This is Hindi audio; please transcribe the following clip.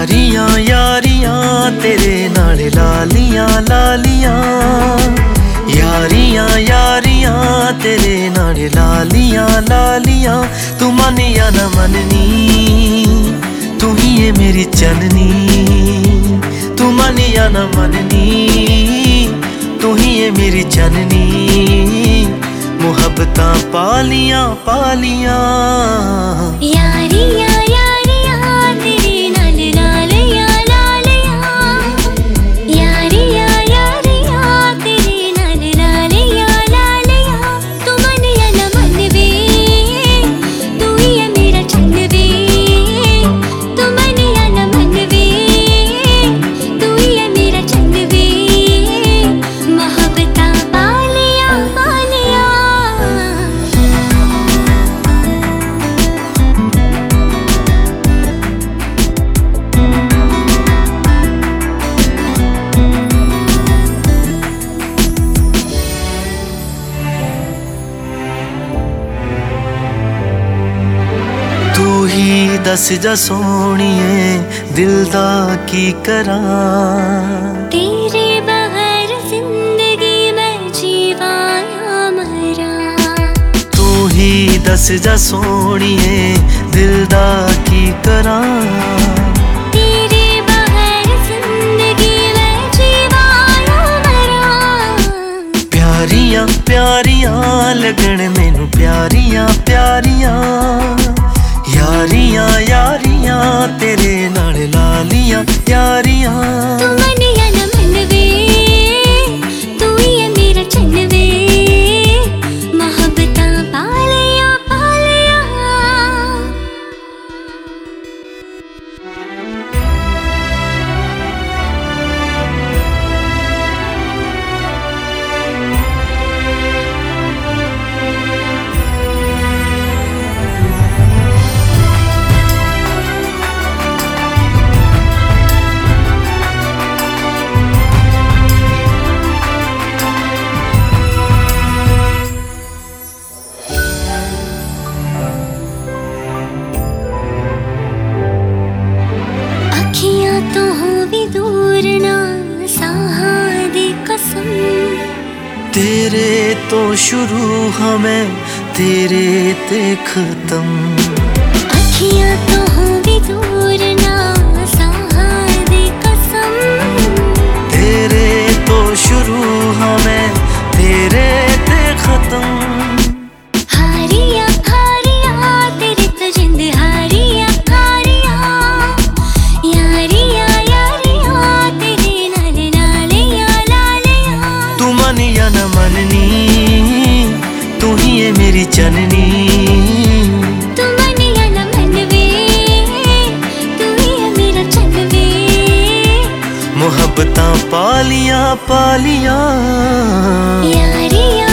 यारियां यारियां तेरे नाल लालियां लालियां, यारियां यारियां तेरे नाल लालियां लालियां। तू मनिया न मननी तू ही है मेरी जननी, तू मनिया न मननी तू ही है मेरी जननी। मुहब्बतां पालियां पालियां, यारियां यारियां तेरे नाल लालियां लालियां, यारियां यारियां तेरे नाल लालियां लालियां। तू मनिया न मनवे तू ही है मेरा चन्न वे, तू मनिया न मनवे तू ही है मेरा चन्न वे। मुहब्बतां पालियां पालियां, दस जा सोहणीए दिल दा की करां, तेरे बगैर जिंदगी में जीवा या मरां। तू ही दस जा सोहणीए दिल दा की करां, तेरे बगैर जिंदगी में जीवा या मरां। प्यारियां प्यारियां लगन मैनू प्यारियां प्यारियां, यारियां यारियां तेरे नाल लालियां यारियां। तू मनिया न मनवे तू ही है मेरा चन्न वे। मुहब्बतां पालियां पालियां, तो हो भी दूर ना साहां दी कसम। तेरे तो शुरू हमें तेरे ते खत्म। अखियां तो हो भी दूर ना साहां दी कसम। तेरे तो शुरू हमें तेरे ते खत्म। हारिया हारिया तेरे तो जिंद हारिया हारिया, यारियां यारियां तेरे नाल लालियां लालियां। तू मनिया न मननी तू ही है मेरी जननी, तू मनिया न मनवे तू ही है मेरा चन्न वे। मुहब्बतां पालियां पालियां, यारियां